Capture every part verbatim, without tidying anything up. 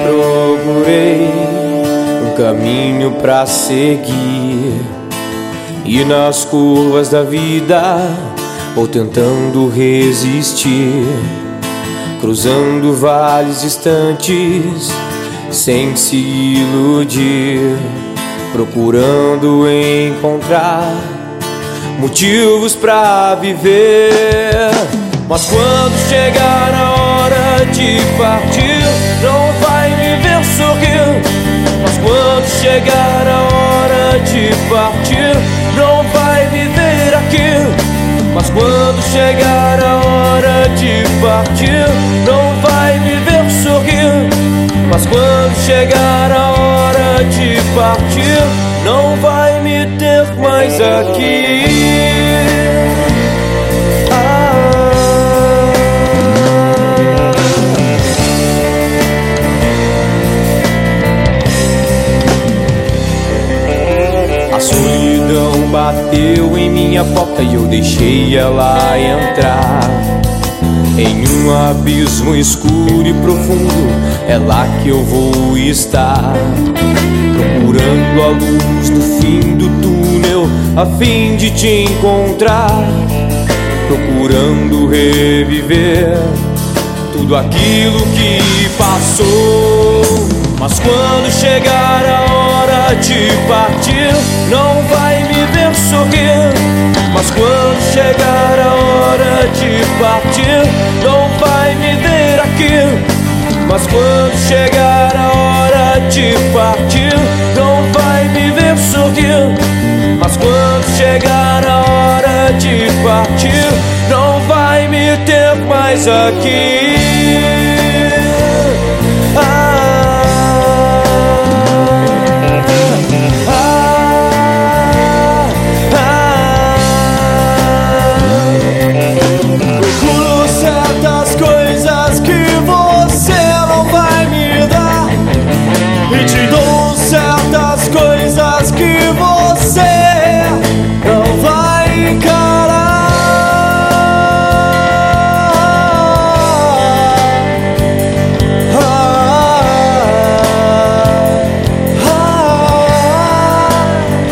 procurei um caminho pra seguir, e nas curvas da vida vou tentando resistir, cruzando vales distantes sem se iludir, procurando encontrar motivos pra viver. Mas quando chegar a hora de partir, não vai me ver sorrir. Mas quando chegar a hora de partir, não vai me ver aqui. Mas quando chegar a hora de partir, não vai me ver sorrir. Mas quando chegar a hora de partir, não vai me ter mais aqui. A solidão bateu em minha porta e eu deixei ela entrar. Em um abismo escuro e profundo é lá que eu vou estar, procurando a luz no fim do túnel a fim de te encontrar, procurando reviver tudo aquilo que passou. Mas quando chegar a hora de partir, não vai me ver sorrir. Mas quando chegar a hora de partir, não vai me ver aqui. Mas quando chegar a hora de partir, não vai me ver sorrir. Mas quando chegar a hora de partir, não vai me ter mais aqui. Ah, te dou certas coisas que você não vai encarar. Ah, ah, ah.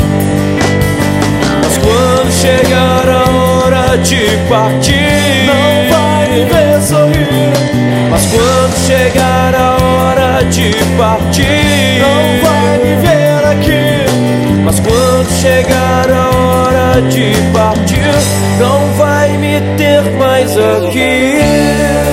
Mas quando chegar a hora de partir, não vai me ver sorrir. Mas quando chegar a hora de partir, não vai me ver aqui. Mas quando chegar a hora de partir, não vai me ter mais aqui.